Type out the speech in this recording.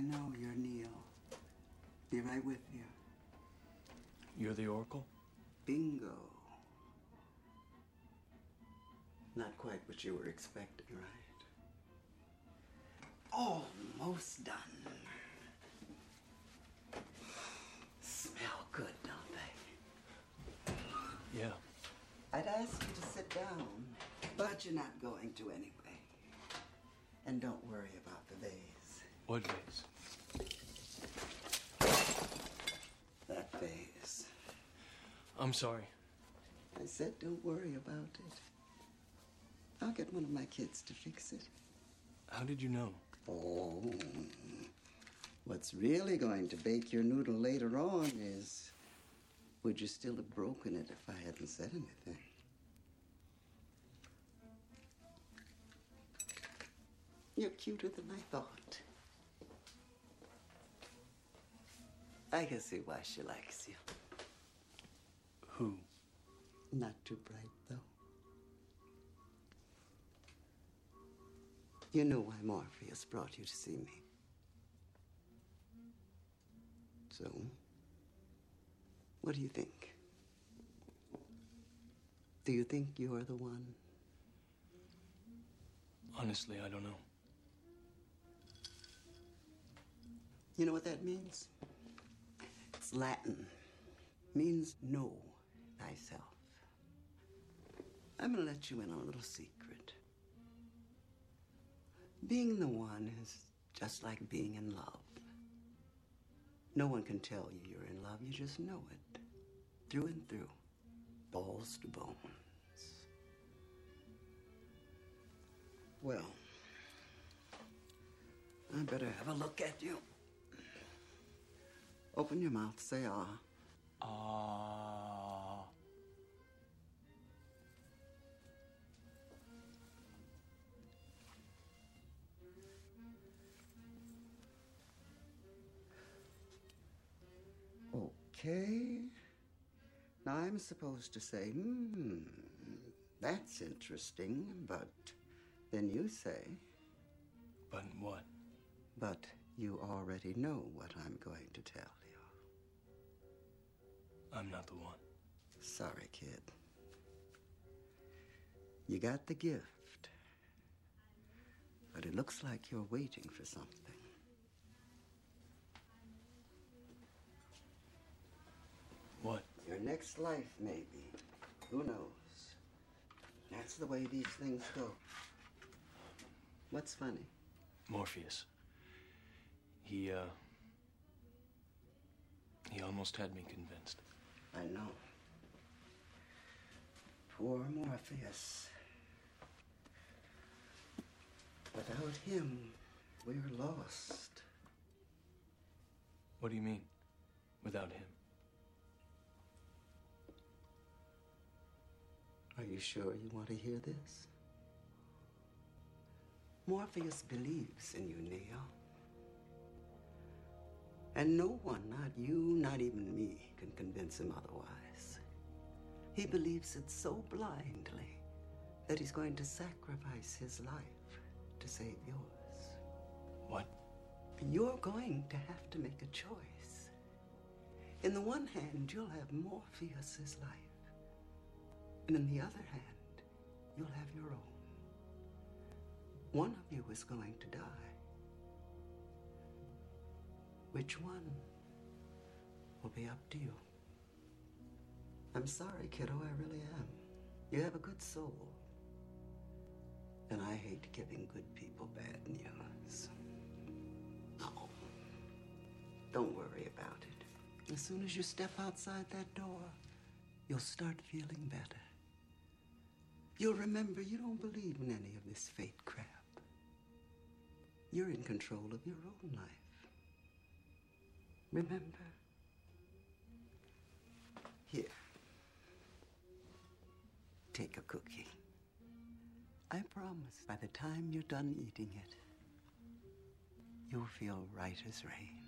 know, you're Neil. Be right with you. You're the Oracle? Bingo. Not quite what you were expecting, right? Almost done. Smell good, don't they? Yeah. I'd ask you to sit down, but you're not going to anyway. And don't worry about the vase. What vase? That vase. I'm sorry. I said don't worry about it. I'll get one of my kids to fix it. How did you know? Oh, what's really going to bake your noodle later on is, would you still have broken it if I hadn't said anything? You're cuter than I thought. I can see why she likes you. Who? Not too bright, though. You know why Morpheus brought you to see me. So, what do you think? Do you think you're the one? Honestly, I don't know. You know what that means? It's Latin. Means know thyself. I'm gonna let you in on a little secret. Being the one is just like being in love. No one can tell you you're in love. You just know it. Through and through. Balls to bones. Well, I better have a look at you. Open your mouth, say ah. Ah. Okay. Now I'm supposed to say, that's interesting, but then you say. But what? But you already know what I'm going to tell you. I'm not the one. Sorry, kid. You got the gift. But it looks like you're waiting for something. What? Your next life, maybe. Who knows? That's the way these things go. What's funny? Morpheus. He almost had me convinced. I know. Poor Morpheus. Without him, we're lost. What do you mean, without him? Are you sure you want to hear this? Morpheus believes in you, Neo. And no one, not you, not even me, can convince him otherwise. He believes it so blindly that he's going to sacrifice his life to save yours. What? You're going to have to make a choice. In the one hand, you'll have Morpheus's life. And in the other hand, you'll have your own. One of you is going to die. Which one will be up to you? I'm sorry, kiddo, I really am. You have a good soul. And I hate giving good people bad news. No. Don't worry about it. As soon as you step outside that door, you'll start feeling better. You'll remember you don't believe in any of this fate crap. You're in control of your own life. Remember? Here. Take a cookie. I promise by the time you're done eating it, you'll feel right as rain.